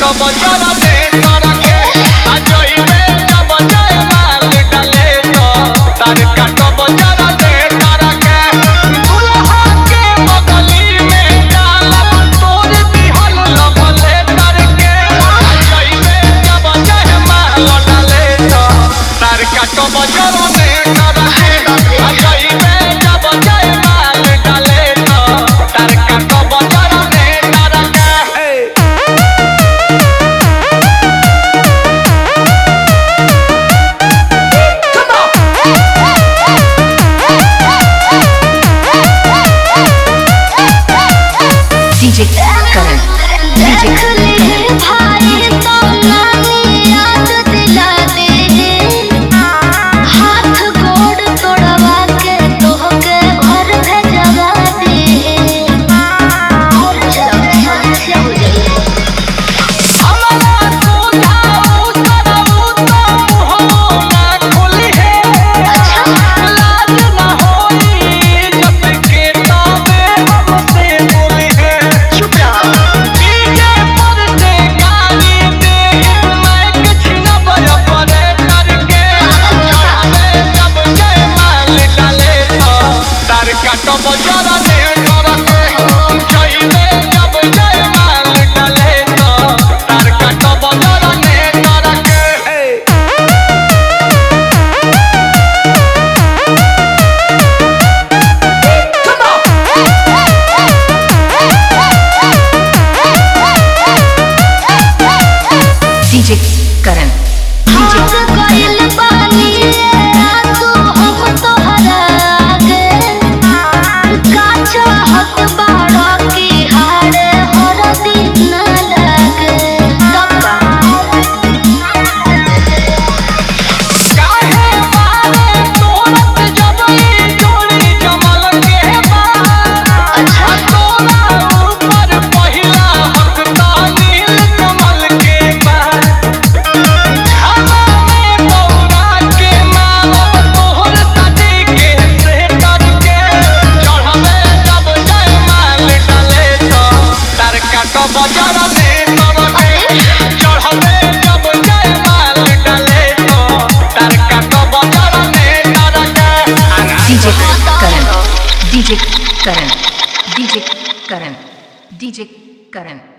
बजारा दे तारा के अजय में जब जय माल डाले तो तार काट बजारा दे तारा के दुल्हा के बगली में डालब तोर दिहल लभले तार के अजय में जब जय माल डाले तो तार काट बजारा दे तारा के अजय में जब जय माल डाले तो तार काट बजारा दे तारा के DJ Karan, DJ Karan. भाई तो नानी याद दिला दे हाथ गोड़ तोड़वा के तोहके घर भेजवा दे और समस्या हो जाए हमरा सुझाव सरऊ तो हो ना खुली है लाज ना होई जब के ताबे हमसे बोली है चुप रहो डीजे पर से गाली दे मैं कुछ न बजा पड़े करके चढ़ावे जब जय माल डाले तो तार काट बजारा दे करके जय में जब जय माल डाले तो तार काट बजारा दे करके DJ Karan, DJ हाथ Karan. गइल पानी तू हम तोहरा आगे काछ हत बाड़ा की हारे हर दिन लागे तब काहे मारे तोरत जब ई जोड़ी जमल के बार अच्छा तोरा ऊपर पहिला हक नील कमल के बार छाला में पौरा के मारब तोहर सदी के से करके चढ़ावे जब जय माल डाले तो तार काट बजारा दे तरके चढ़ावे जब जय माल डाले तो तार काट बजारा दे तरके DJ Karan, DJ Karan, DJ Karan, DJ Karan.